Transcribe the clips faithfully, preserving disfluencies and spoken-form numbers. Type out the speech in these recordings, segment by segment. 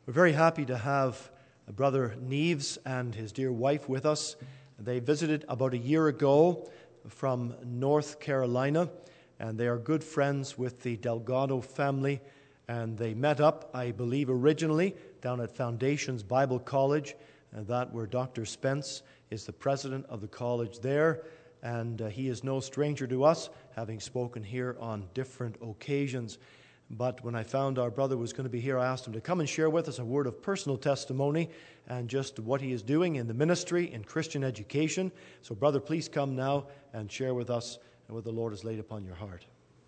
We're very happy to have Brother Neves and his dear wife with us. They visited about a year ago from North Carolina, and they are good friends with the Delgado family, and they met up, I believe, originally down at Foundations Bible College, and that where Doctor Spence is the president of the college there, and uh, he is no stranger to us, having spoken here on different occasions. But when I found our brother was going to be here, I asked him to come and share with us a word of personal testimony and just what he is doing in the ministry, in Christian education. So, brother, please come now and share with us what the Lord has laid upon your heart.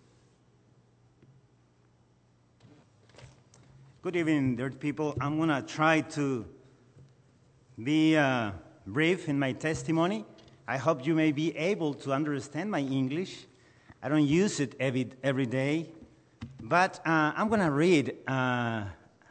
Good evening, dear people. I'm going to try to be uh, brief in my testimony. I hope you may be able to understand my English. I don't use it every, every day. But uh, I'm going to read a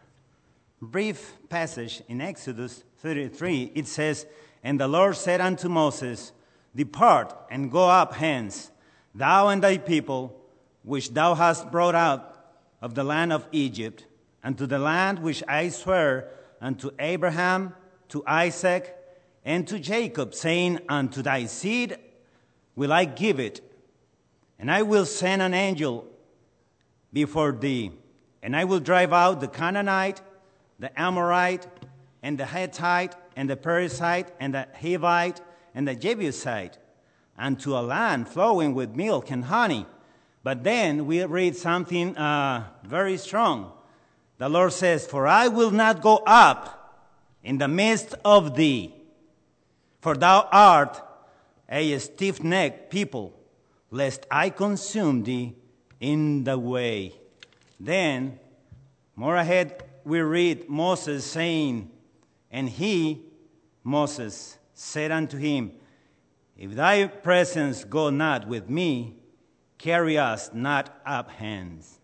brief passage in Exodus thirty-three. It says, "And the Lord said unto Moses, Depart and go up hence, thou and thy people, which thou hast brought out of the land of Egypt, unto the land which I swear unto Abraham, to Isaac, and to Jacob, saying, Unto thy seed will I give it, and I will send an angel before thee, and I will drive out the Canaanite, the Amorite, and the Hittite, and the Perizzite, and the Hivite, and the Jebusite, unto a land flowing with milk and honey." But then we read something uh, very strong. The Lord says, "For I will not go up in the midst of thee, for thou art a stiff-necked people, lest I consume thee in the way." Then, more ahead, we read Moses saying, "And he," Moses, "said unto him, If thy presence go not with me, carry us not up hence."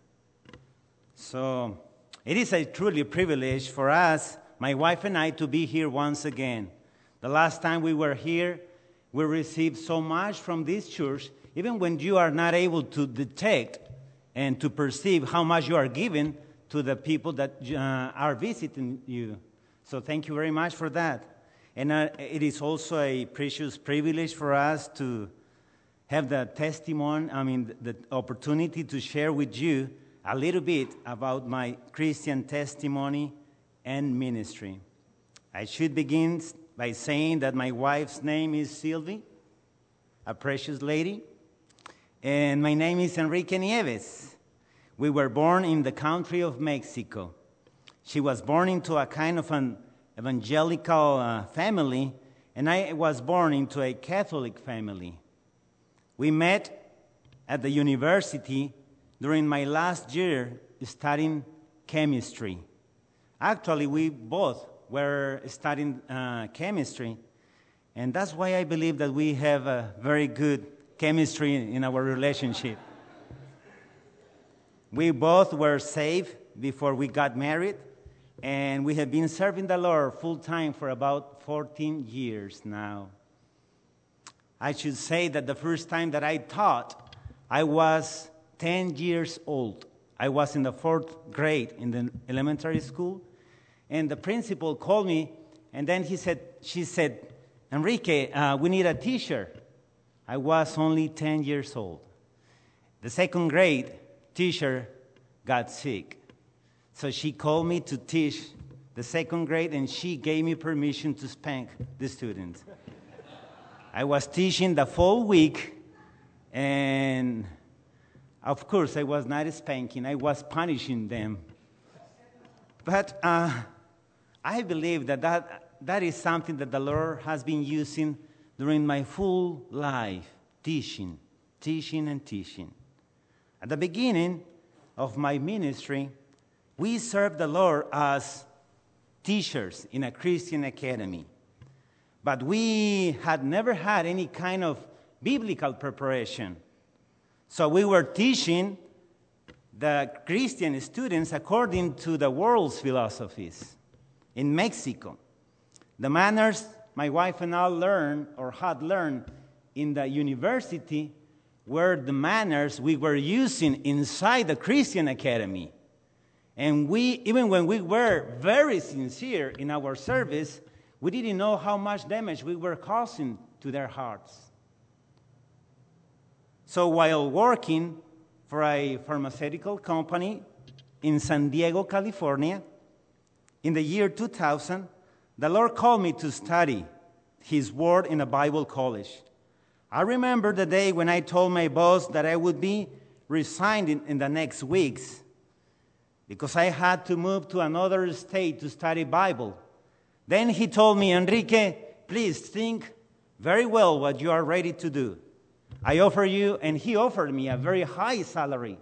So, it is a truly privilege for us, my wife and I, to be here once again. The last time we were here, we received so much from this church, even when you are not able to detect and to perceive how much you are giving to the people that uh, are visiting you. So thank you very much for that. And uh, it is also a precious privilege for us to have the testimony, I mean, the opportunity to share with you a little bit about my Christian testimony and ministry. I should begin by saying that my wife's name is Sylvie, a precious lady. And my name is Enrique Nieves. We were born in the country of Mexico. She was born into a kind of an evangelical uh, family, and I was born into a Catholic family. We met at the university during my last year studying chemistry. Actually, we both were studying uh, chemistry, and that's why I believe that we have a very good chemistry in our relationship. We both were saved before we got married, and we have been serving the Lord full-time for about fourteen years now. I should say that the first time that I taught, I was ten years old. I was in the fourth grade in the elementary school, and the principal called me, and then he said, she said, "Enrique, uh, we need a teacher." I was only ten years old. The second grade teacher got sick. So she called me to teach the second grade, and she gave me permission to spank the students. I was teaching the full week, and of course I was not spanking, I was punishing them. But uh, I believe that, that that is something that the Lord has been using during my full life, teaching, teaching and teaching. At the beginning of my ministry, we served the Lord as teachers in a Christian academy. But we had never had any kind of biblical preparation. So we were teaching the Christian students according to the world's philosophies in Mexico. The manners my wife and I learned or had learned in the university were the manners we were using inside the Christian academy. And we, even when we were very sincere in our service, we didn't know how much damage we were causing to their hearts. So while working for a pharmaceutical company in San Diego, California, in the year two thousand, the Lord called me to study His Word in a Bible college. I remember the day when I told my boss that I would be resigned in, in the next weeks because I had to move to another state to study Bible. Then he told me, Enrique, please think very well what you are ready to do. I offer you, and he offered me a very high salary.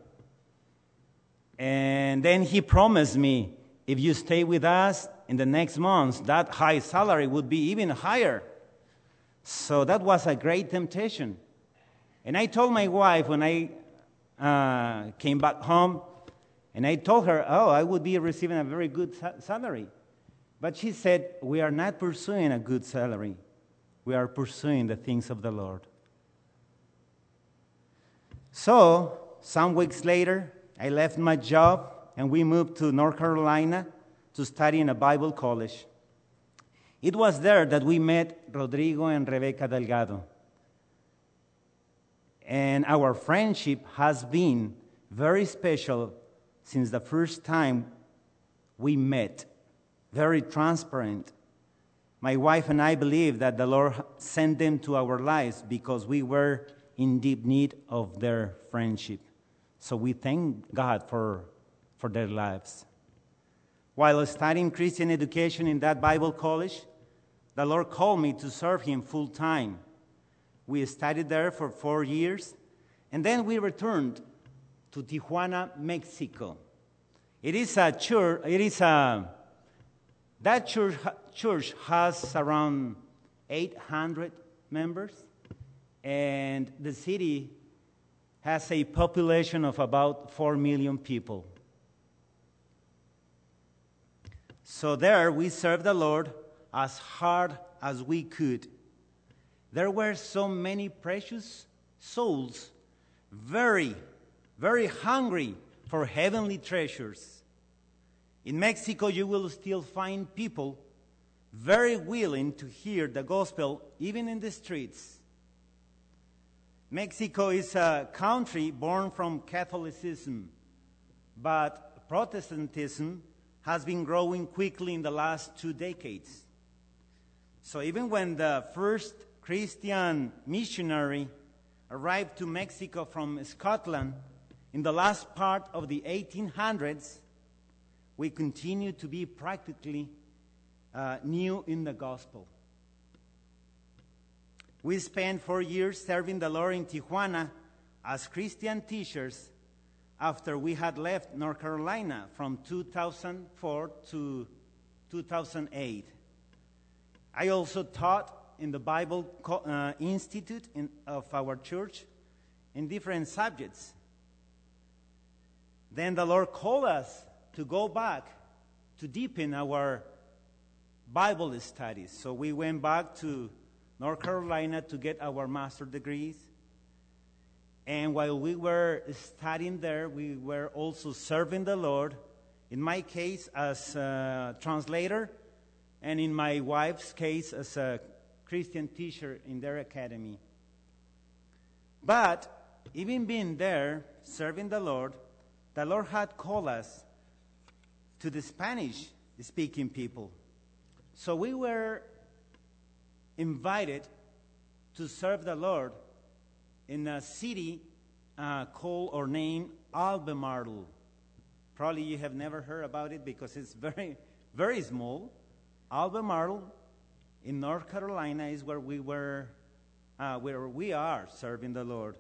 And then he promised me, if you stay with us in the next months, that high salary would be even higher. So that was a great temptation. And I told my wife when I uh, came back home, and I told her, oh, I would be receiving a very good sa- salary. But she said, we are not pursuing a good salary. We are pursuing the things of the Lord. So, some weeks later, I left my job, and we moved to North Carolina to study in a Bible college. It was there that we met Rodrigo and Rebecca Delgado. And our friendship has been very special since the first time we met, very transparent. My wife and I believe that the Lord sent them to our lives because we were in deep need of their friendship. So we thank God for, for their lives. While studying Christian education in that Bible college, the Lord called me to serve Him full time. We studied there for four years, and then we returned to Tijuana, Mexico. It is a church, it is a, that church, church has around eight hundred members, and the city has a population of about four million people. So there we served the Lord as hard as we could. There were so many precious souls, very, very hungry for heavenly treasures. In Mexico, you will still find people very willing to hear the gospel, even in the streets. Mexico is a country born from Catholicism, but Protestantism has been growing quickly in the last two decades. So even when the first Christian missionary arrived to Mexico from Scotland in the last part of the eighteen hundreds, we continue to be practically uh, new in the gospel. We spent four years serving the Lord in Tijuana as Christian teachers after we had left North Carolina from two thousand four to two thousand eight. I also taught in the Bible uh, Institute in, of our church in different subjects. Then the Lord called us to go back to deepen our Bible studies. So we went back to North Carolina to get our master's degrees. And while we were studying there, we were also serving the Lord, in my case as a translator, and in my wife's case as a Christian teacher in their academy. But even being there, serving the Lord, the Lord had called us to the Spanish-speaking people. So we were invited to serve the Lord in a city uh, called or named Albemarle. Probably you have never heard about it because it's very, very small. Albemarle in North Carolina is where we were, uh, where we are serving the Lord.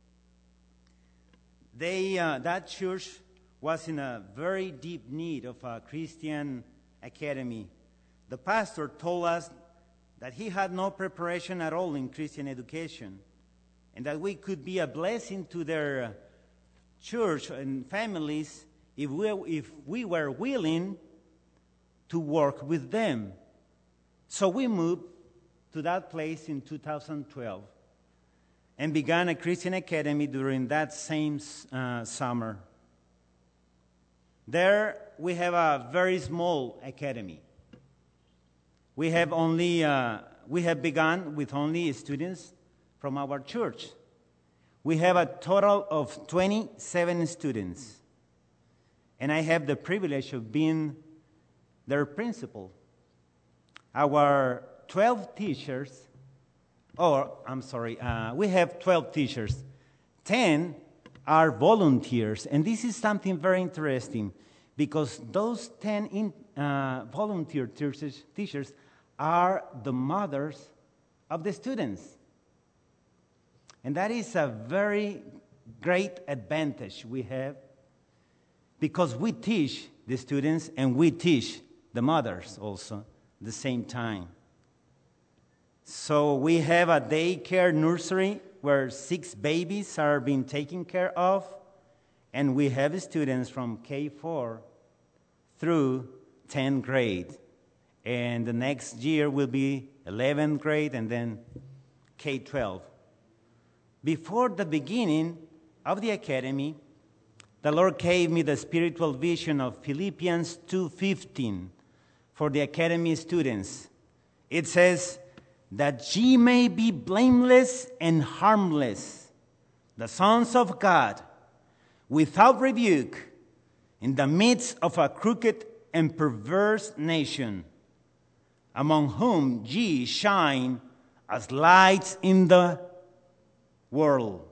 They, uh, that church was in a very deep need of a Christian academy. The pastor told us that he had no preparation at all in Christian education, and that we could be a blessing to their church and families if we, if we were willing to work with them. So we moved to that place in two thousand twelve and began a Christian academy during that same uh, summer. There we have a very small academy. We have only uh, we have begun with only students from our church. We have a total of twenty-seven students, and I have the privilege of being their principal. Our twelve teachers, or I'm sorry, uh, we have twelve teachers. ten are volunteers, and this is something very interesting because those ten in, uh, volunteer teachers, teachers are the mothers of the students. And that is a very great advantage we have because we teach the students and we teach the mothers also at the same time. So we have a daycare nursery where six babies are being taken care of, and we have students from K four through tenth grade. And the next year will be eleventh grade and then K twelve. Before the beginning of the academy, the Lord gave me the spiritual vision of Philippians two fifteen for the academy students. It says, that ye may be blameless and harmless, the sons of God, without rebuke, in the midst of a crooked and perverse nation, among whom ye shine as lights in the world.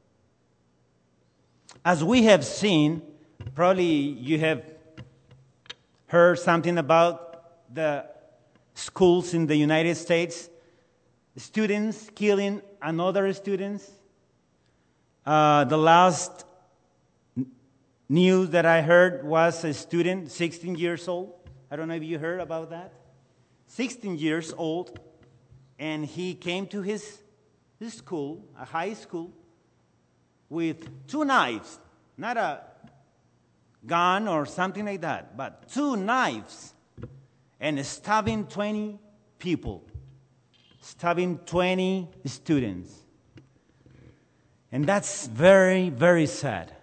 As we have seen, probably you have heard something about the schools in the United States, students killing another students. Uh, the last n- news that I heard was a student, sixteen years old. I don't know if you heard about that. sixteen years old, and he came to his, his school, a high school, with two knives, not a gun or something like that, but two knives, and stabbing twenty people. Stabbing twenty students. And that's very, very sad.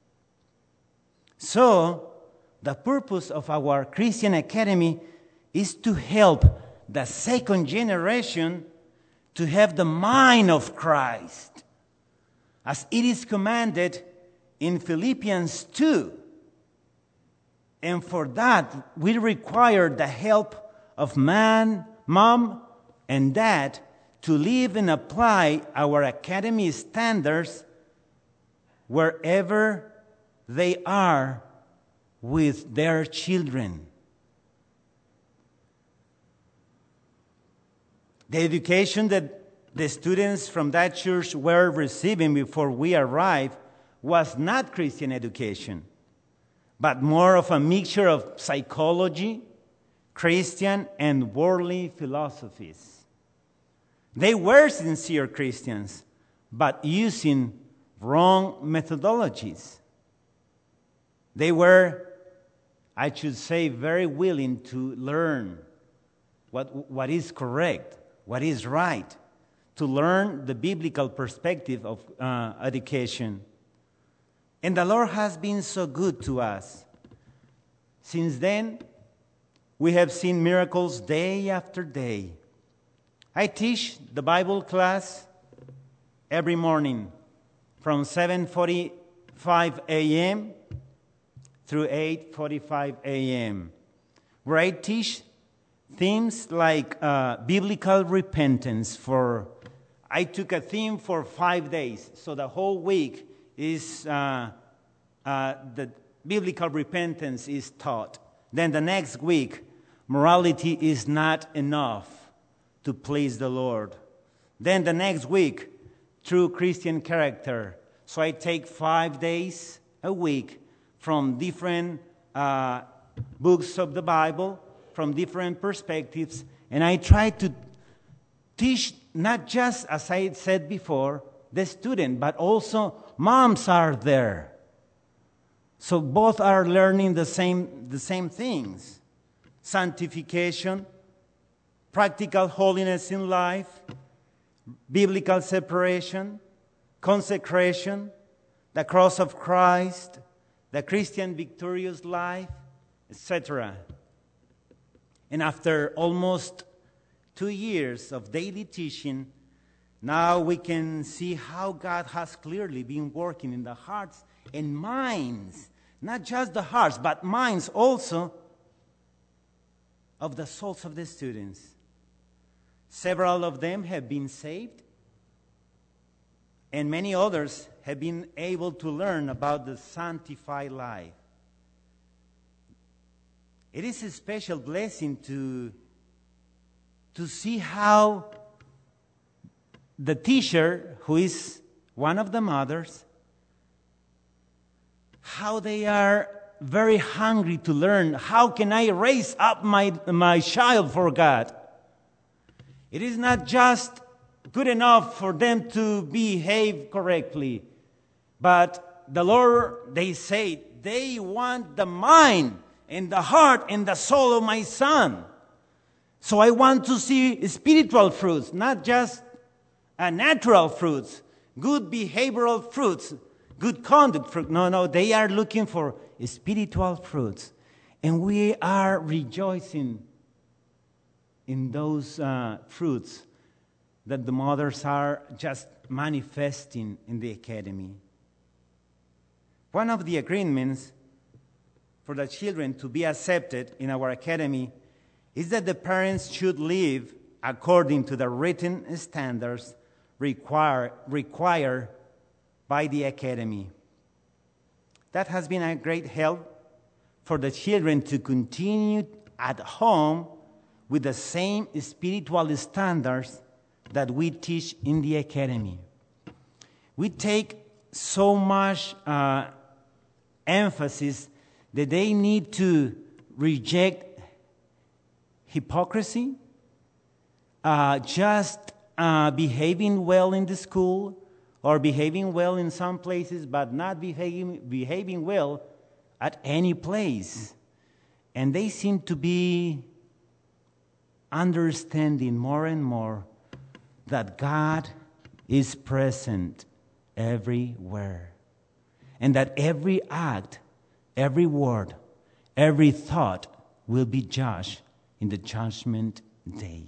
So, the purpose of our Christian Academy is to help the second generation to have the mind of Christ, as it is commanded in Philippians two. And for that, we require the help of man, mom, and dad to live and apply our academy standards wherever they are with their children. The education that the students from that church were receiving before we arrived was not Christian education, but more of a mixture of psychology, Christian, and worldly philosophies. They were sincere Christians, but using wrong methodologies. They were, I should say, very willing to learn what, what is correct, what is right, to learn the biblical perspective of uh, education. And the Lord has been so good to us. Since then, we have seen miracles day after day. I teach the Bible class every morning from seven forty-five a.m. through eight forty-five a.m., where I teach themes like uh, biblical repentance. For I took a theme for five days, so the whole week is uh, uh, the biblical repentance is taught. Then the next week, morality is not enough to please the Lord. Then the next week, true Christian character. So I take five days a week from different uh, books of the Bible, from different perspectives, and I try to teach not just, as I said before, the student, but also moms are there. So both are learning the same, the same things. Sanctification, practical holiness in life, biblical separation, consecration, the cross of Christ, the Christian victorious life, et cetera. And after almost two years of daily teaching, now we can see how God has clearly been working in the hearts and minds, not just the hearts, but minds also of the souls of the students. Several of them have been saved, and many others have been able to learn about the sanctified life. It is a special blessing to, to see how the teacher, who is one of the mothers, how they are very hungry to learn. How can I raise up my, my child for God? It is not just good enough for them to behave correctly, but the Lord, they say, they want the mind and the heart and the soul of my son. So I want to see spiritual fruits, not just uh, natural fruits, good behavioral fruits, good conduct fruit. No, no, they are looking for spiritual fruits. And we are rejoicing in those uh, fruits that the mothers are just manifesting in the academy. One of the agreements for the children to be accepted in our academy is that the parents should live according to the written standards require, required by the academy. That has been a great help for the children to continue at home with the same spiritual standards that we teach in the academy. We take so much uh, emphasis that they need to reject hypocrisy, uh, just uh, behaving well in the school, or behaving well in some places, but not behaving, behaving well at any place. And they seem to be understanding more and more that God is present everywhere. And that every act, every word, every thought will be judged in the judgment day.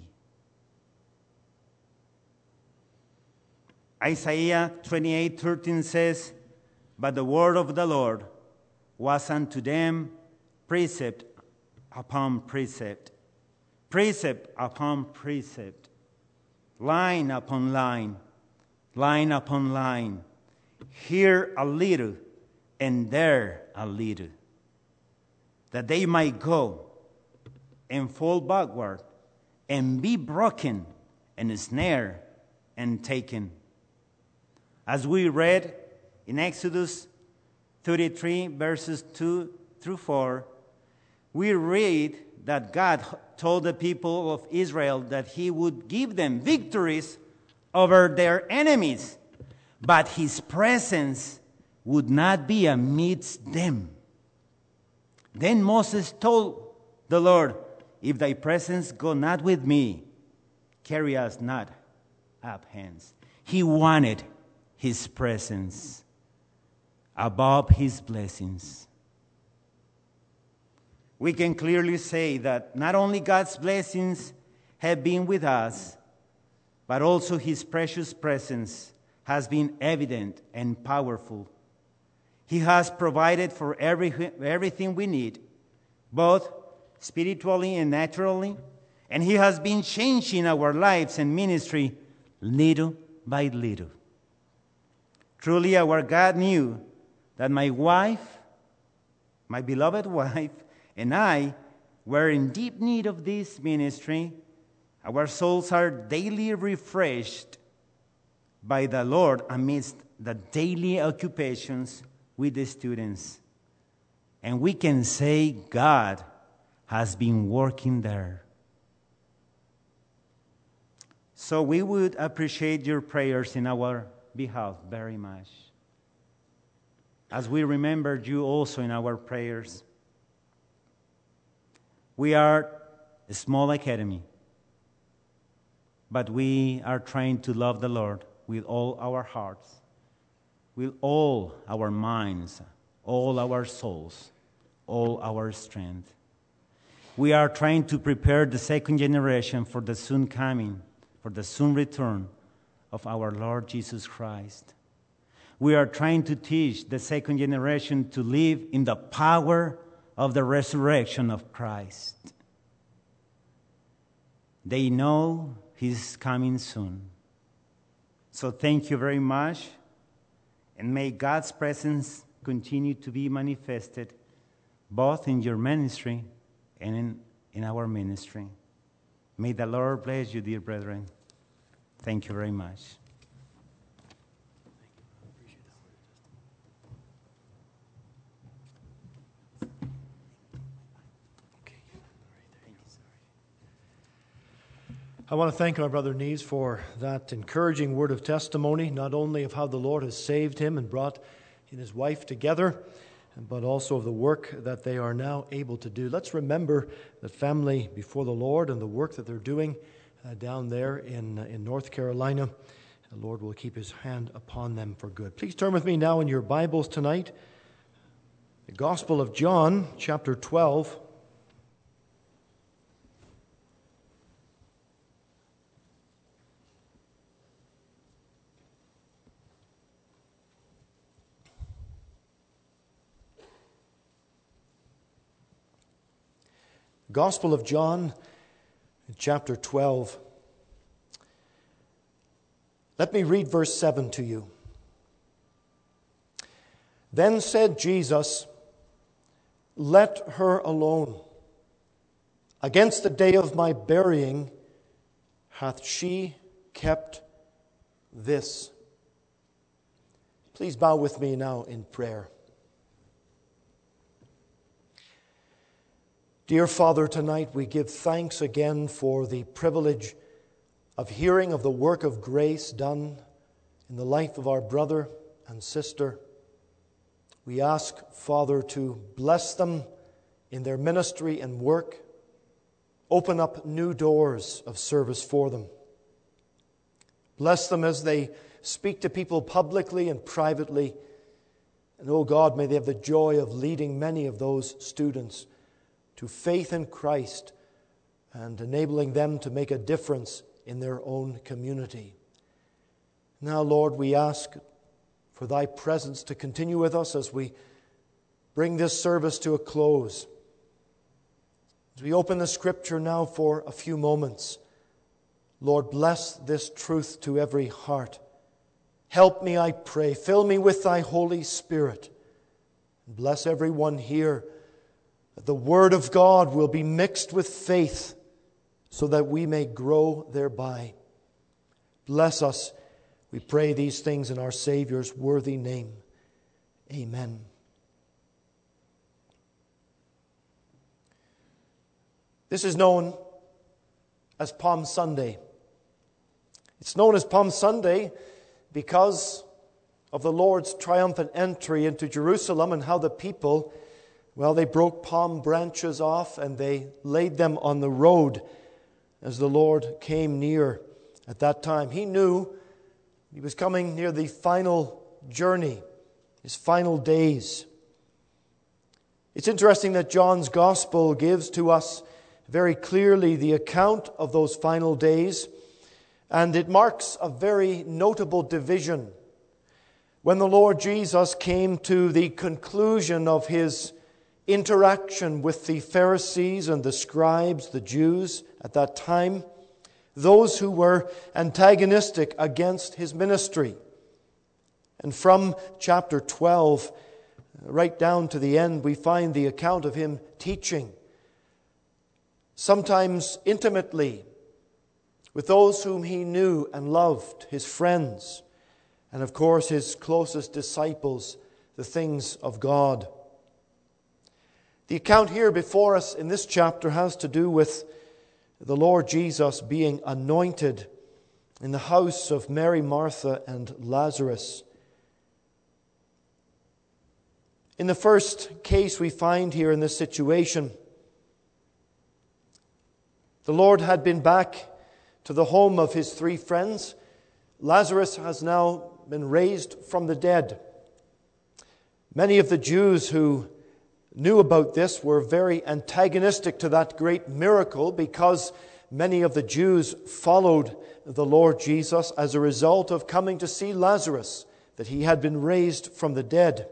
Isaiah twenty-eight thirteen says, "But the word of the Lord was unto them precept upon precept, precept upon precept, line upon line, line upon line, here a little and there a little, that they might go and fall backward and be broken and snared and taken." As we read in Exodus thirty-three, verses two through four, we read that God told the people of Israel that He would give them victories over their enemies, but His presence would not be amidst them. Then Moses told the Lord, "If thy presence go not with me, carry us not up hence." He wanted His presence above His blessings. We can clearly say that not only God's blessings have been with us, but also His precious presence has been evident and powerful. He has provided for every, everything we need, both spiritually and naturally, and He has been changing our lives and ministry little by little. Truly, our God knew that my wife, my beloved wife, and I were in deep need of this ministry. Our souls are daily refreshed by the Lord amidst the daily occupations with the students. And we can say God has been working there. So we would appreciate your prayers in our behalf very much, as we remembered you also in our prayers. We are a small academy, but we are trying to love the Lord with all our hearts, with all our minds, all our souls, all our strength. We are trying to prepare the second generation for the soon coming, for the soon return of our Lord Jesus Christ. We are trying to teach the second generation to live in the power of the resurrection of Christ. They know He's coming soon. So thank you very much, and may God's presence continue to be manifested both in your ministry and in, in our ministry. May the Lord bless you, dear brethren. Thank you very much. I want to thank our brother Neves for that encouraging word of testimony, not only of how the Lord has saved him and brought he and his wife together, but also of the work that they are now able to do. Let's remember that family before the Lord and the work that they're doing uh, down there in, uh, in North Carolina. The Lord will keep His hand upon them for good. Please turn with me now in your Bibles tonight. The Gospel of John, chapter twelve. Gospel of John, chapter twelve. Let me read verse seven to you. Then said Jesus, "Let her alone. Against the day of my burying hath she kept this." Please bow with me now in prayer. Dear Father, tonight we give thanks again for the privilege of hearing of the work of grace done in the life of our brother and sister. We ask, Father, to bless them in their ministry and work. Open up new doors of service for them. Bless them as they speak to people publicly and privately. And, oh God, may they have the joy of leading many of those students to faith in Christ and enabling them to make a difference in their own community. Now, Lord, we ask for Thy presence to continue with us as we bring this service to a close. As we open the Scripture now for a few moments, Lord, bless this truth to every heart. Help me, I pray. Fill me with Thy Holy Spirit. Bless everyone here. The Word of God will be mixed with faith so that we may grow thereby. Bless us, we pray these things in our Savior's worthy name. Amen. This is known as Palm Sunday. It's known as Palm Sunday because of the Lord's triumphant entry into Jerusalem and how the people, well, they broke palm branches off and they laid them on the road as the Lord came near at that time. He knew He was coming near the final journey, His final days. It's interesting that John's Gospel gives to us very clearly the account of those final days, and it marks a very notable division. When the Lord Jesus came to the conclusion of His interaction with the Pharisees and the scribes, the Jews at that time, those who were antagonistic against His ministry. And from chapter twelve, right down to the end, we find the account of Him teaching, sometimes intimately, with those whom He knew and loved, His friends, and of course His closest disciples, the things of God. The account here before us in this chapter has to do with the Lord Jesus being anointed in the house of Mary, Martha, and Lazarus. In the first case we find here in this situation, the Lord had been back to the home of His three friends. Lazarus has now been raised from the dead. Many of the Jews who knew about this were very antagonistic to that great miracle, because many of the Jews followed the Lord Jesus as a result of coming to see Lazarus, that he had been raised from the dead.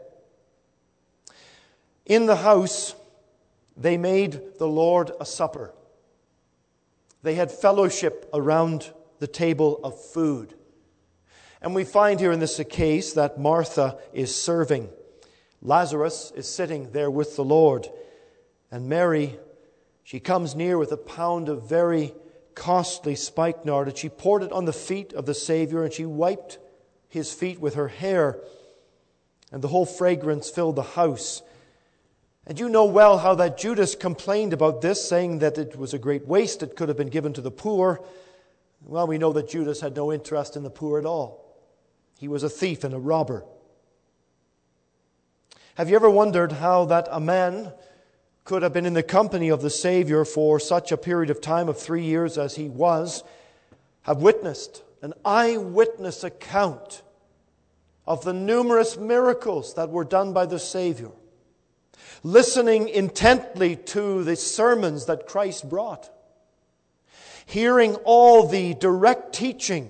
In the house, they made the Lord a supper. They had fellowship around the table of food. And we find here in this case that Martha is serving. Lazarus is sitting there with the Lord. And Mary, she comes near with a pound of very costly spikenard, and she poured it on the feet of the Savior, and she wiped his feet with her hair, and the whole fragrance filled the house. And you know well how that Judas complained about this, saying that it was a great waste, it could have been given to the poor. Well, we know that Judas had no interest in the poor at all. He was a thief and a robber. Have you ever wondered how that a man could have been in the company of the Savior for such a period of time of three years as he was, have witnessed an eyewitness account of the numerous miracles that were done by the Savior, listening intently to the sermons that Christ brought, hearing all the direct teaching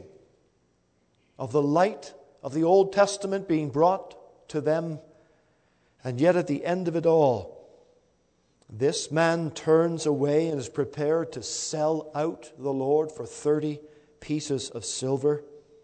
of the light of the Old Testament being brought to them, and yet at the end of it all, this man turns away and is prepared to sell out the Lord for thirty pieces of silver.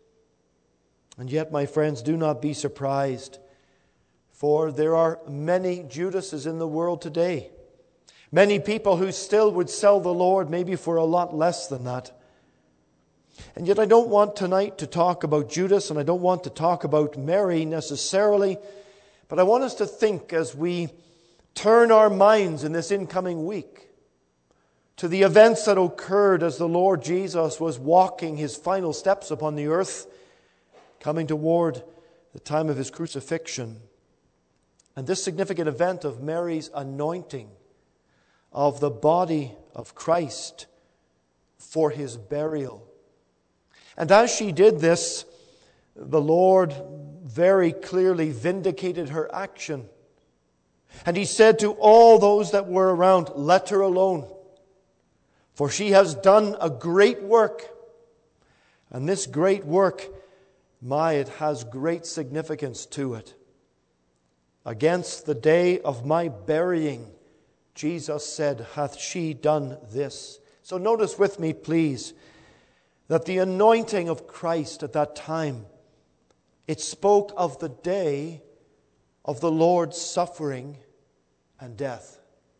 And yet, my friends, do not be surprised, for there are many Judases in the world today. Many people who still would sell the Lord maybe for a lot less than that. And yet I don't want tonight to talk about Judas, and I don't want to talk about Mary necessarily, but I want us to think as we turn our minds in this incoming week to the events that occurred as the Lord Jesus was walking his final steps upon the earth, coming toward the time of his crucifixion. And this significant event of Mary's anointing of the body of Christ for his burial. And as she did this, the Lord very clearly vindicated her action. And he said to all those that were around, "Let her alone, for she has done a great work. And this great work, my, it has great significance to it. Against the day of my burying, Jesus said, hath she done this." So notice with me, please, that the anointing of Christ at that time, it spoke of the day of the Lord's suffering and death.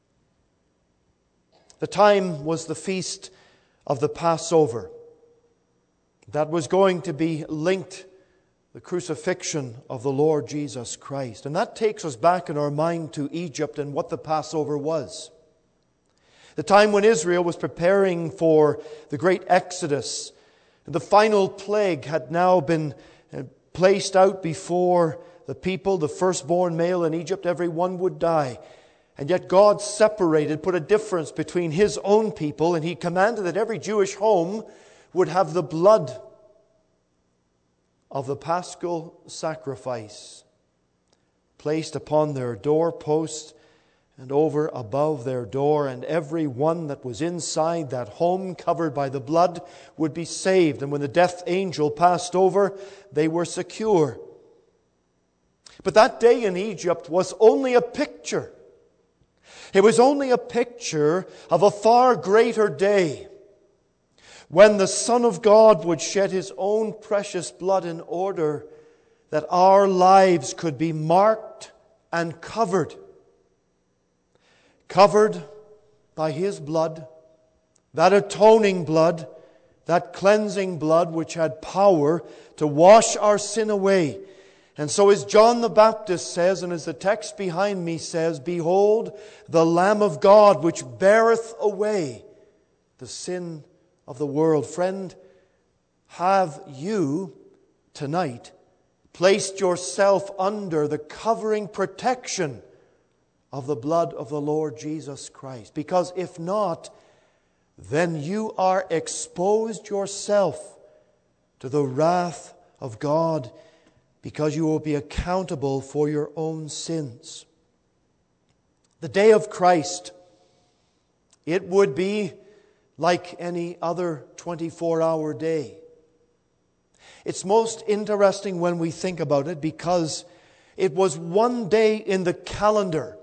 The time was the feast of the Passover. That was going to be linked the crucifixion of the Lord Jesus Christ. And that takes us back in our mind to Egypt and what the Passover was. The time when Israel was preparing for the great Exodus. The final plague had now been placed out before the people. The firstborn male in Egypt, every one would die. And yet God separated, put a difference between His own people, and He commanded that every Jewish home would have the blood of the paschal sacrifice placed upon their doorposts and over above their door, and every one that was inside that home covered by the blood would be saved. And when the death angel passed over, they were secure. But that day in Egypt was only a picture. It was only a picture of a far greater day when the Son of God would shed His own precious blood in order that our lives could be marked and covered. Covered by His blood, that atoning blood, that cleansing blood which had power to wash our sin away. And so as John the Baptist says, and as the text behind me says, "Behold, the Lamb of God which beareth away the sin of the world." Friend, have you tonight placed yourself under the covering protection of the blood of the Lord Jesus Christ? Because if not, then you are exposed yourself to the wrath of God because you will be accountable for your own sins. The day of Christ, it would be like any other twenty-four hour day. It's most interesting when we think about it because it was one day in the calendar,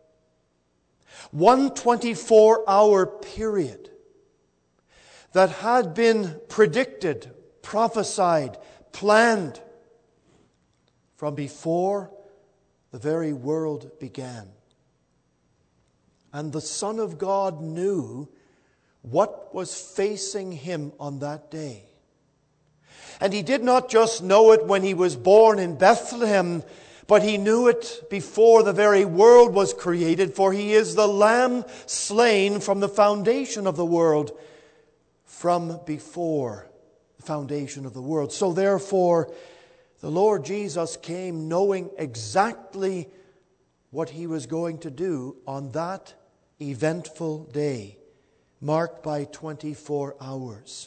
one twenty-four hour period that had been predicted, prophesied, planned from before the very world began. And the Son of God knew what was facing Him on that day. And He did not just know it when He was born in Bethlehem, but He knew it before the very world was created, for He is the Lamb slain from the foundation of the world, from before the foundation of the world. So therefore, the Lord Jesus came knowing exactly what He was going to do on that eventful day, marked by twenty-four hours.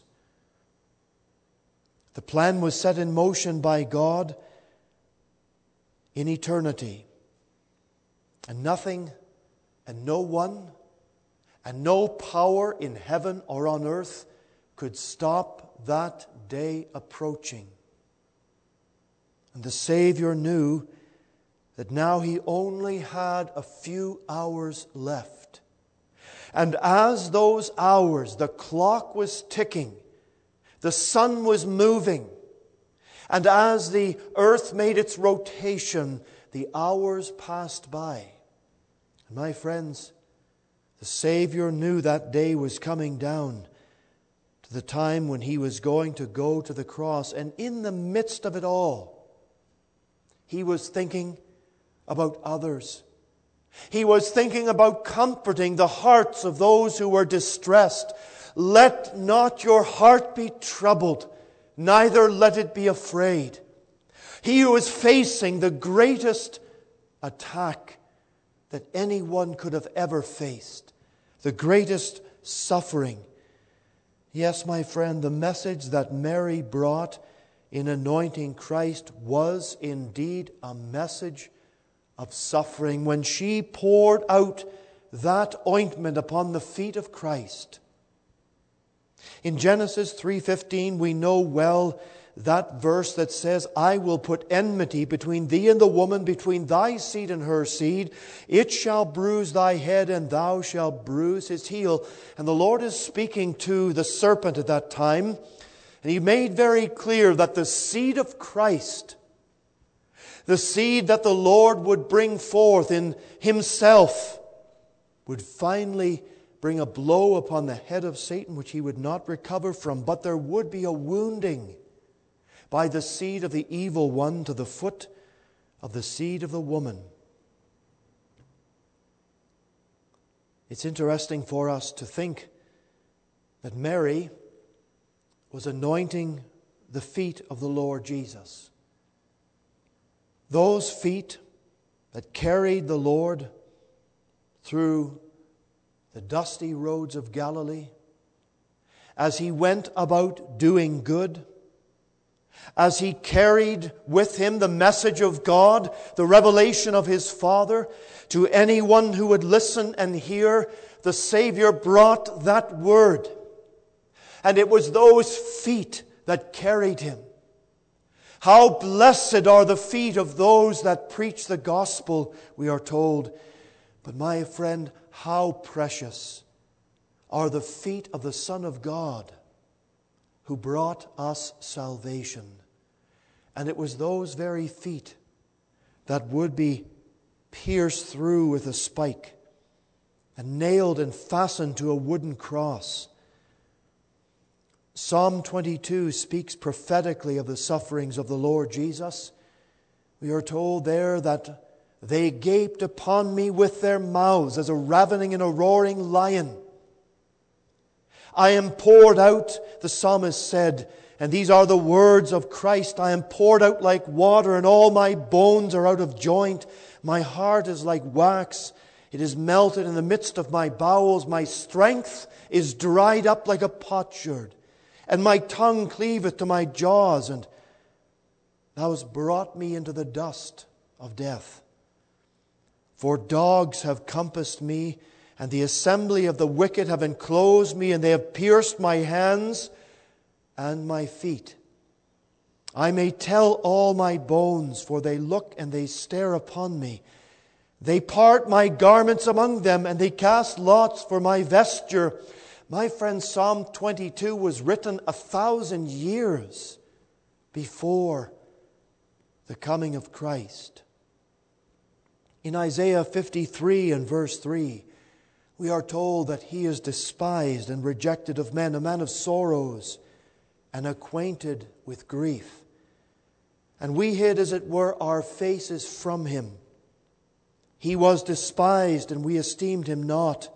The plan was set in motion by God in eternity. And nothing and no one and no power in heaven or on earth could stop that day approaching. And the Savior knew that now He only had a few hours left. And as those hours, the clock was ticking, the sun was moving, and as the earth made its rotation, the hours passed by. And my friends, the Savior knew that day was coming down to the time when He was going to go to the cross. And in the midst of it all, He was thinking about others. He was thinking about comforting the hearts of those who were distressed. Let not your heart be troubled, neither let it be afraid. He who is facing the greatest attack that anyone could have ever faced, the greatest suffering. Yes, my friend, the message that Mary brought in anointing Christ was indeed a message of suffering. When she poured out that ointment upon the feet of Christ, in Genesis three fifteen, we know well that verse that says, I will put enmity between thee and the woman, between thy seed and her seed. It shall bruise thy head, and thou shalt bruise his heel. And the Lord is speaking to the serpent at that time. And He made very clear that the seed of Christ, the seed that the Lord would bring forth in Himself, would finally bring a blow upon the head of Satan, which he would not recover from. But there would be a wounding by the seed of the evil one to the foot of the seed of the woman. It's interesting for us to think that Mary was anointing the feet of the Lord Jesus. Those feet that carried the Lord through the dusty roads of Galilee, as He went about doing good, as He carried with Him the message of God, the revelation of His Father, to anyone who would listen and hear, the Savior brought that word. And it was those feet that carried Him. How blessed are the feet of those that preach the gospel, we are told. But my friend, how precious are the feet of the Son of God who brought us salvation. And it was those very feet that would be pierced through with a spike and nailed and fastened to a wooden cross. Psalm twenty-two speaks prophetically of the sufferings of the Lord Jesus. We are told there that they gaped upon me with their mouths as a ravening and a roaring lion. I am poured out, the psalmist said, and these are the words of Christ, I am poured out like water, and all my bones are out of joint. My heart is like wax. It is melted in the midst of my bowels. My strength is dried up like a potsherd, and my tongue cleaveth to my jaws. And Thou hast brought me into the dust of death. For dogs have compassed me, and the assembly of the wicked have enclosed me, and they have pierced my hands and my feet. I may tell all my bones, for they look and they stare upon me. They part my garments among them, and they cast lots for my vesture. My friend, Psalm twenty-two was written a thousand years before the coming of Christ. In Isaiah fifty-three and verse three, we are told that He is despised and rejected of men, a man of sorrows and acquainted with grief. And we hid, as it were, our faces from Him. He was despised, and we esteemed Him not.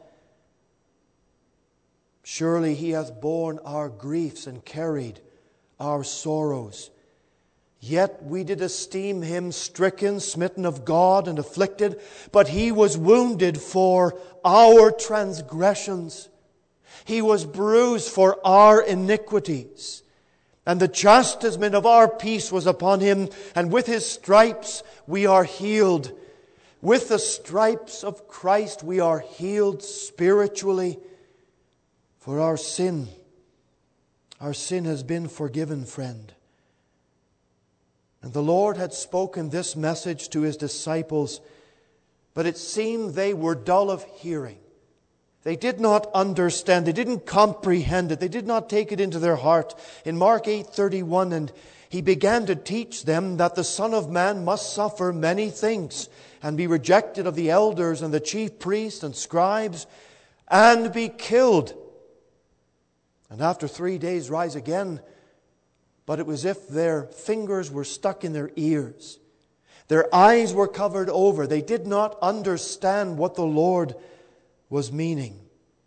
Surely He hath borne our griefs and carried our sorrows. Yet we did esteem Him stricken, smitten of God, and afflicted. But He was wounded for our transgressions. He was bruised for our iniquities. And the chastisement of our peace was upon Him, and with His stripes we are healed. With the stripes of Christ we are healed spiritually. For our sin, our sin has been forgiven, friend. And the Lord had spoken this message to His disciples, but it seemed they were dull of hearing. They did not understand. They didn't comprehend it. They did not take it into their heart. In Mark eight thirty-one, and He began to teach them that the Son of Man must suffer many things, and be rejected of the elders and the chief priests and scribes, and be killed, and after three days rise again. But it was as if their fingers were stuck in their ears. Their eyes were covered over. They did not understand what the Lord was meaning.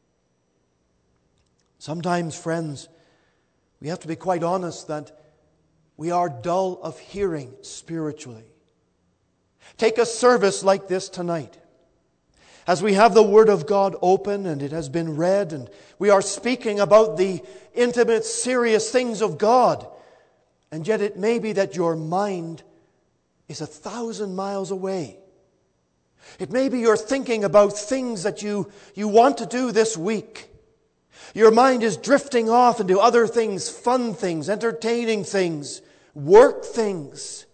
Sometimes, friends, we have to be quite honest that we are dull of hearing spiritually. Take a service like this tonight. As we have the Word of God open and it has been read, and we are speaking about the intimate, serious things of God, and yet it may be that your mind is a thousand miles away. It may be you're thinking about things that you, you want to do this week. Your mind is drifting off into other things, fun things, entertaining things, work things.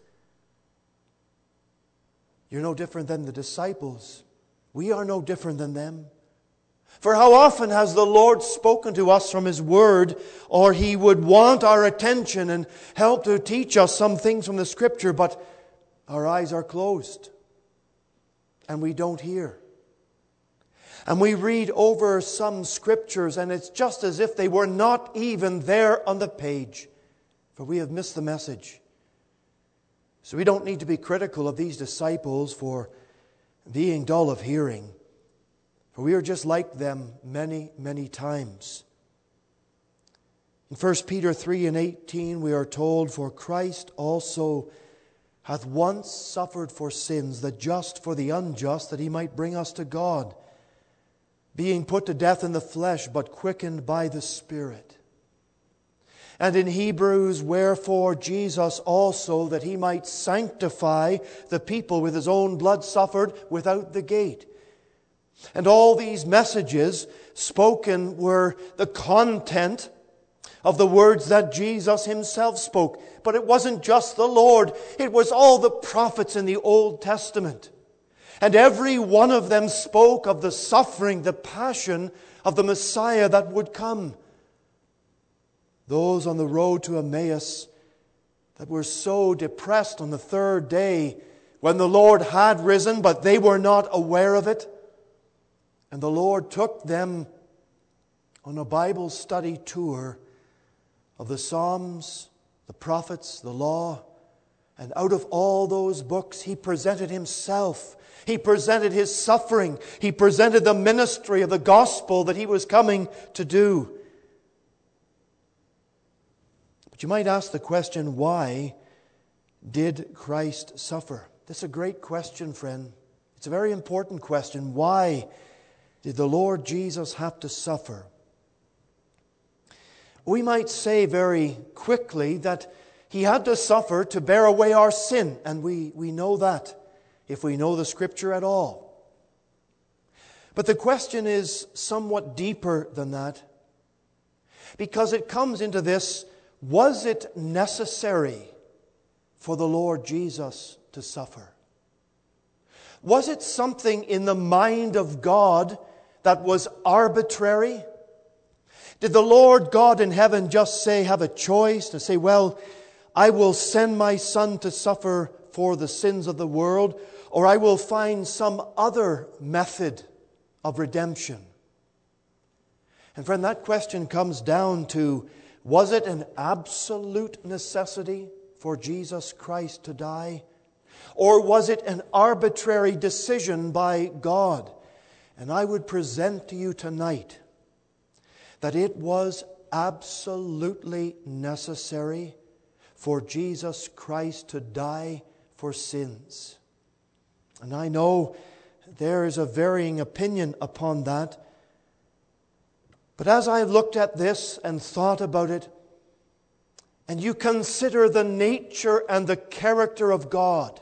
You're no different than the disciples. We are no different than them. For how often has the Lord spoken to us from His Word, or He would want our attention and help to teach us some things from the Scripture, but our eyes are closed and we don't hear. And we read over some Scriptures and it's just as if they were not even there on the page, for we have missed the message. So we don't need to be critical of these disciples for being dull of hearing. For we are just like them many, many times. In First Peter three and eighteen we are told, For Christ also hath once suffered for sins, the just for the unjust, that He might bring us to God, being put to death in the flesh, but quickened by the Spirit. And in Hebrews, wherefore Jesus also, that He might sanctify the people with His own blood, suffered without the gate. And all these messages spoken were the content of the words that Jesus Himself spoke. But it wasn't just the Lord. It was all the prophets in the Old Testament. And every one of them spoke of the suffering, the passion of the Messiah that would come. Those on the road to Emmaus that were so depressed on the third day when the Lord had risen, but they were not aware of it. And the Lord took them on a Bible study tour of the Psalms, the prophets, the law. And out of all those books, He presented Himself. He presented His suffering. He presented the ministry of the gospel that He was coming to do. But you might ask the question, why did Christ suffer? This is a great question, friend. It's a very important question. Why did the Lord Jesus have to suffer? We might say very quickly that He had to suffer to bear away our sin, and we, we know that if we know the Scripture at all. But the question is somewhat deeper than that, because it comes into this: was it necessary for the Lord Jesus to suffer? Was it something in the mind of God that was arbitrary? Did the Lord God in heaven just say, have a choice to say, well, I will send my Son to suffer for the sins of the world, or I will find some other method of redemption? And friend, that question comes down to, was it an absolute necessity for Jesus Christ to die? Or was it an arbitrary decision by God? And I would present to you tonight that it was absolutely necessary for Jesus Christ to die for sins. And I know there is a varying opinion upon that. But as I looked at this and thought about it, and you consider the nature and the character of God,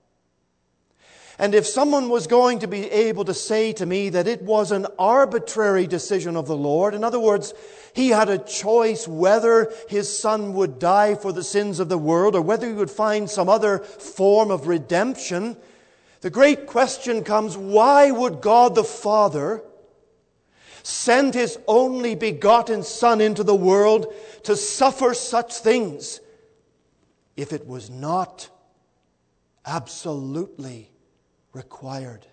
and if someone was going to be able to say to me that it was an arbitrary decision of the Lord, in other words, He had a choice whether His Son would die for the sins of the world or whether He would find some other form of redemption, the great question comes, why would God the Father send His only begotten Son into the world to suffer such things if it was not absolutely required?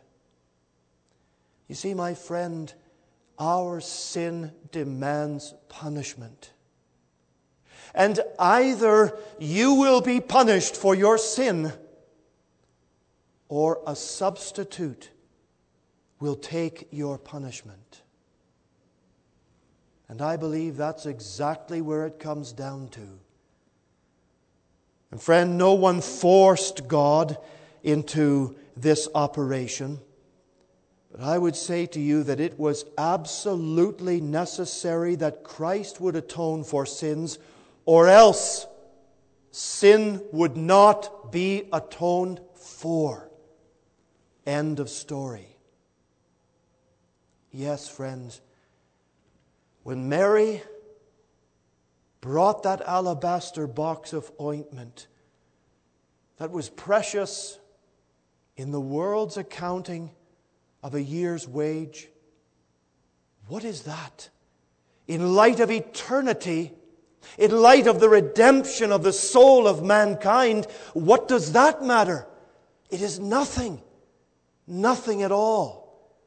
You see, my friend, our sin demands punishment. And either you will be punished for your sin, or a substitute will take your punishment. And I believe that's exactly where it comes down to. And friend, no one forced God into this operation. But I would say to you that it was absolutely necessary that Christ would atone for sins, or else sin would not be atoned for. End of story. Yes, friends, when Mary brought that alabaster box of ointment that was precious in the world's accounting of a year's wage, what is that? In light of eternity, in light of the redemption of the soul of mankind, what does that matter? It is nothing. Nothing at all.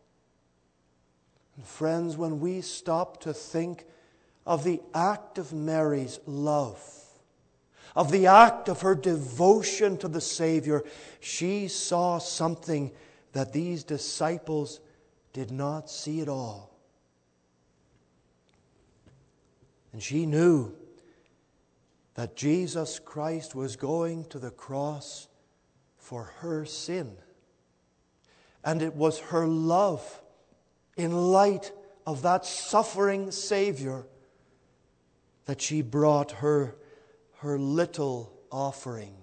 And friends, when we stop to think of the act of Mary's love, of the act of her devotion to the Savior, she saw something that these disciples did not see at all. And she knew that Jesus Christ was going to the cross for her sin. And it was her love in light of that suffering Savior that she brought her, her little offering.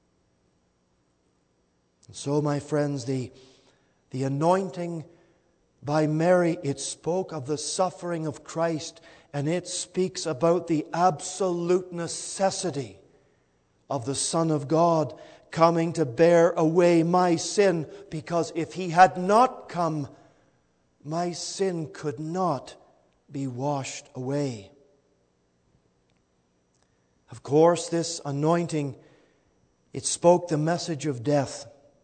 And so, my friends, the, the anointing by Mary, it spoke of the suffering of Christ, and it speaks about the absolute necessity of the Son of God coming to bear away my sin, because if He had not come, my sin could not be washed away. Of course, this anointing, it spoke the message of death.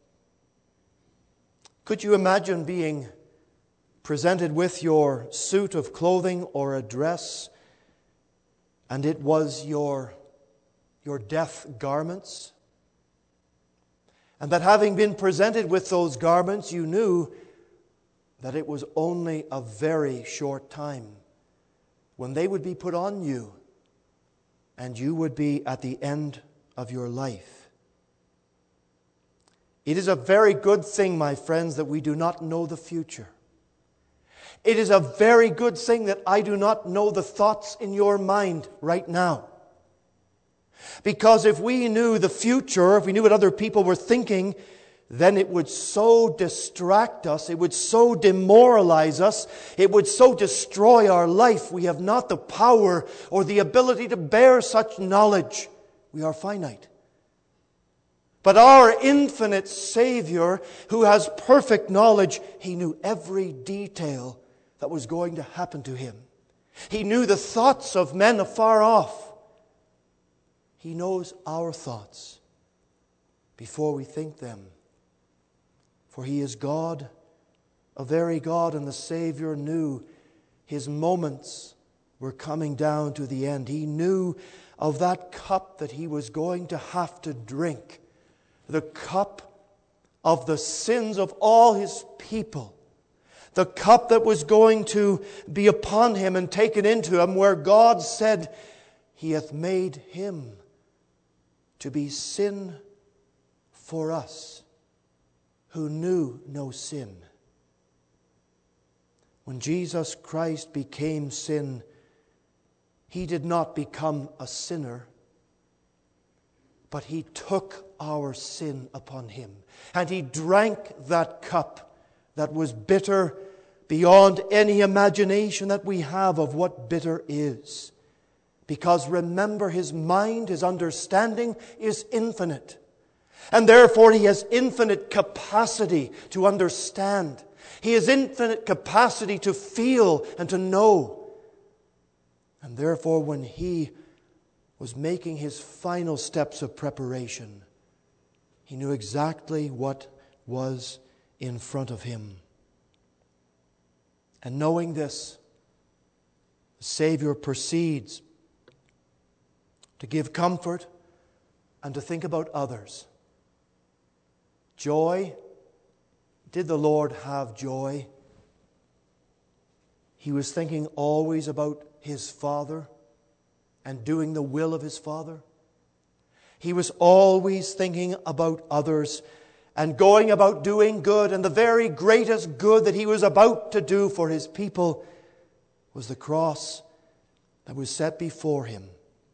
Could you imagine being presented with your suit of clothing or a dress, and it was your, your death garments? And that having been presented with those garments, you knew that it was only a very short time when they would be put on you and you would be at the end of your life. It is a very good thing, my friends, that we do not know the future. It is a very good thing that I do not know the thoughts in your mind right now. Because if we knew the future, if we knew what other people were thinking, then it would so distract us, it would so demoralize us, it would so destroy our life. We have not the power or the ability to bear such knowledge. We are finite. But our infinite Savior, who has perfect knowledge, He knew every detail that was going to happen to Him. He knew the thoughts of men afar off. He knows our thoughts before we think them. For He is God, a very God, and the Savior knew His moments were coming down to the end. He knew of that cup that He was going to have to drink, the cup of the sins of all His people, the cup that was going to be upon Him and taken into Him, where God said, He hath made Him to be sin for us, who knew no sin. When Jesus Christ became sin, He did not become a sinner, but He took our sin upon Him. And He drank that cup that was bitter beyond any imagination that we have of what bitter is. Because remember, His mind, His understanding is infinite. And therefore He has infinite capacity to understand. He has infinite capacity to feel and to know. And therefore when He was making His final steps of preparation, He knew exactly what was in front of Him. And knowing this, the Savior proceeds to give comfort and to think about others. Joy. Did the Lord have joy? He was thinking always about His Father and doing the will of His Father. He was always thinking about others and going about doing good. And the very greatest good that He was about to do for His people was the cross that was set before Him.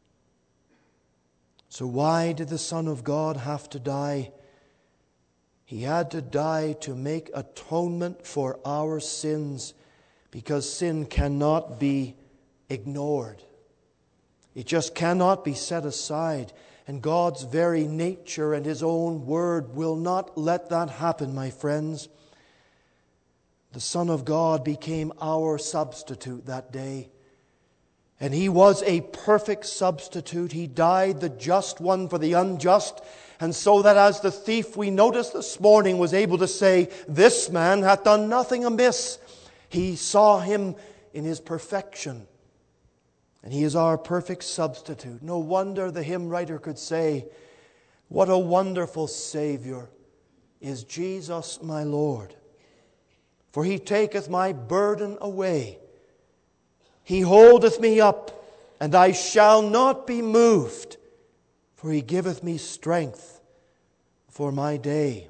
So why did the Son of God have to die? He had to die to make atonement for our sins, because sin cannot be ignored. It just cannot be set aside. And God's very nature and His own word will not let that happen, my friends. The Son of God became our substitute that day. And He was a perfect substitute. He died, the just one, for the unjust. And so that as the thief we noticed this morning was able to say, this man hath done nothing amiss, He saw Him in His perfection. And He is our perfect substitute. No wonder the hymn writer could say, what a wonderful Savior is Jesus my Lord. For He taketh my burden away. He holdeth me up, and I shall not be moved. For He giveth me strength for my day.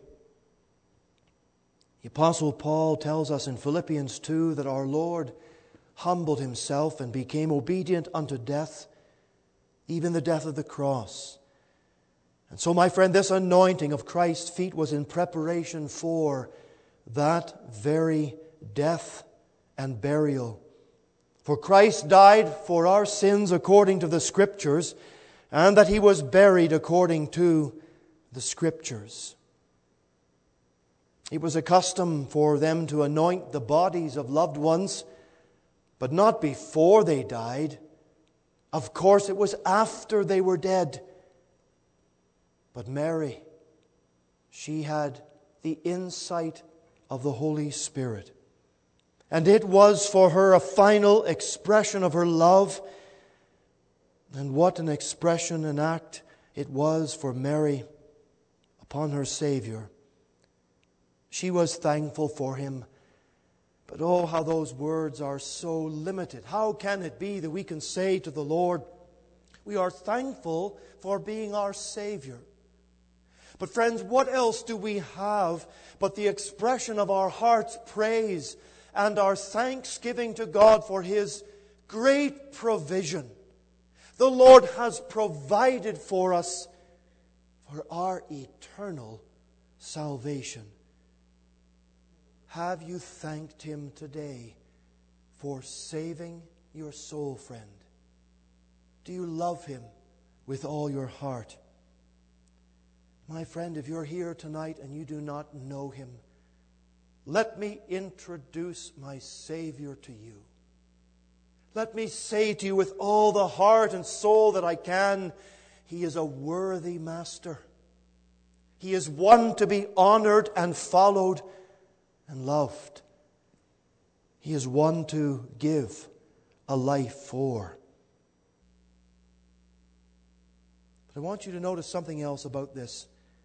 The Apostle Paul tells us in Philippians two that our Lord humbled Himself and became obedient unto death, even the death of the cross. And so, my friend, this anointing of Christ's feet was in preparation for that very death and burial. For Christ died for our sins according to the Scriptures, and that He was buried according to the Scriptures. It was a custom for them to anoint the bodies of loved ones, but not before they died. Of course, it was after they were dead. But Mary, she had the insight of the Holy Spirit. And it was for her a final expression of her love. And what an expression and act it was for Mary upon her Savior. She was thankful for Him. But oh, how those words are so limited. How can it be that we can say to the Lord, we are thankful for being our Savior? But friends, what else do we have but the expression of our heart's praise and our thanksgiving to God for His great provision? The Lord has provided for us for our eternal salvation. Have you thanked Him today for saving your soul, friend? Do you love Him with all your heart? My friend, if you're here tonight and you do not know Him, let me introduce my Savior to you. Let me say to you with all the heart and soul that I can, He is a worthy Master. He is one to be honored and followed and loved. He is one to give a life for. But I want you to notice something else about this.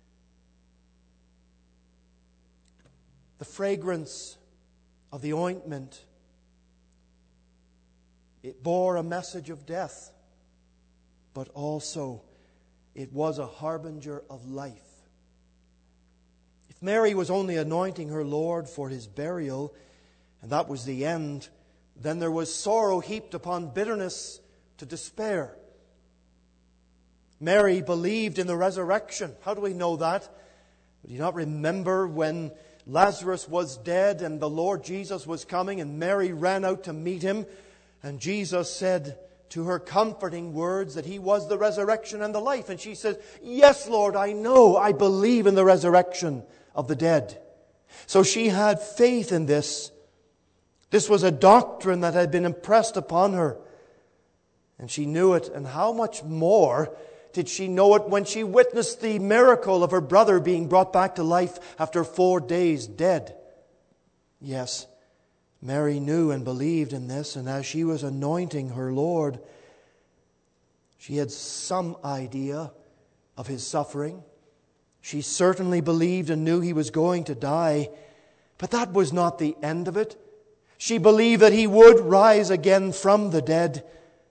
The fragrance of the ointment, it bore a message of death, but also it was a harbinger of life. If Mary was only anointing her Lord for His burial, and that was the end, then there was sorrow heaped upon bitterness to despair. Mary believed in the resurrection. How do we know that? Do you not remember when Lazarus was dead and the Lord Jesus was coming and Mary ran out to meet Him, and Jesus said to her comforting words that He was the resurrection and the life, and she said, "Yes, Lord, I know, I believe in the resurrection of the dead." So she had faith in this. This was a doctrine that had been impressed upon her, and she knew it. And how much more did she know it when she witnessed the miracle of her brother being brought back to life after four days dead? Yes, Mary knew and believed in this, and as she was anointing her Lord, she had some idea of His suffering. She certainly believed and knew He was going to die, but that was not the end of it. She believed that He would rise again from the dead.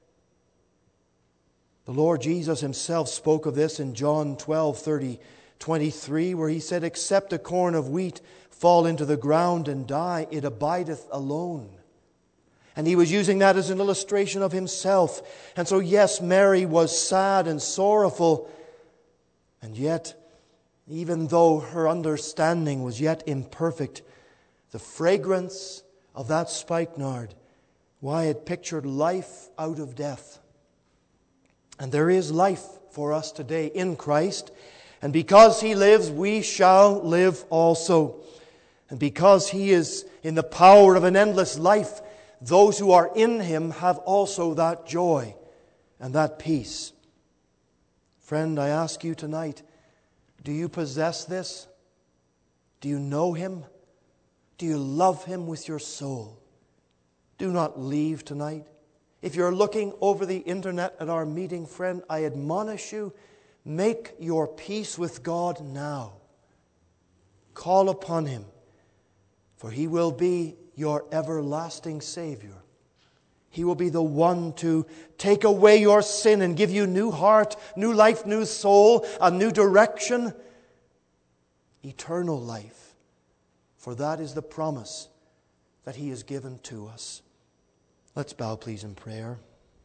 The Lord Jesus Himself spoke of this in John twelve, thirty, twenty-three, where He said, "Except a corn of wheat fall into the ground and die, it abideth alone." And He was using that as an illustration of Himself. And so, yes, Mary was sad and sorrowful, and yet, even though her understanding was yet imperfect, the fragrance of that spikenard, why, it pictured life out of death. And there is life for us today in Christ. And because He lives, we shall live also. And because He is in the power of an endless life, those who are in Him have also that joy and that peace. Friend, I ask you tonight, do you possess this? Do you know Him? Do you love Him with your soul? Do not leave tonight. If you're looking over the internet at our meeting, friend, I admonish you, make your peace with God now. Call upon Him, for He will be your everlasting Savior. He will be the one to take away your sin and give you new heart, new life, new soul, a new direction, eternal life. For that is the promise that He has given to us. Let's bow, please, in prayer.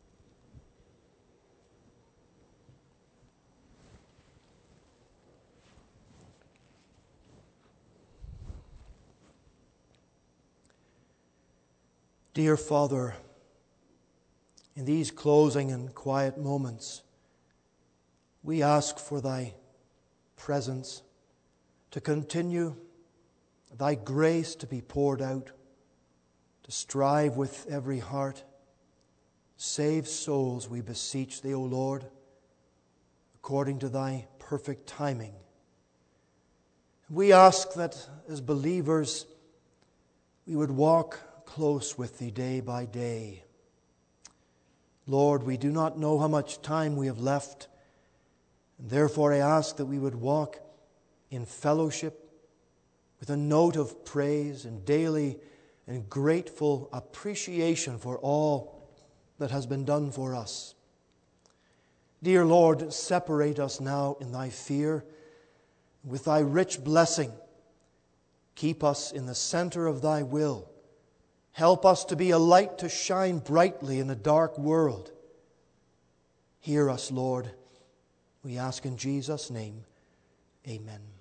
Dear Father, in these closing and quiet moments, we ask for Thy presence to continue, Thy grace to be poured out, to strive with every heart. Save souls, we beseech Thee, O Lord, according to Thy perfect timing. We ask that as believers we would walk close with Thee day by day. Lord, we do not know how much time we have left, and therefore I ask that we would walk in fellowship with a note of praise and daily and grateful appreciation for all that has been done for us. Dear Lord, separate us now in Thy fear. With Thy rich blessing, keep us in the center of Thy will. Help us to be a light to shine brightly in a dark world. Hear us, Lord. We ask in Jesus' name. Amen.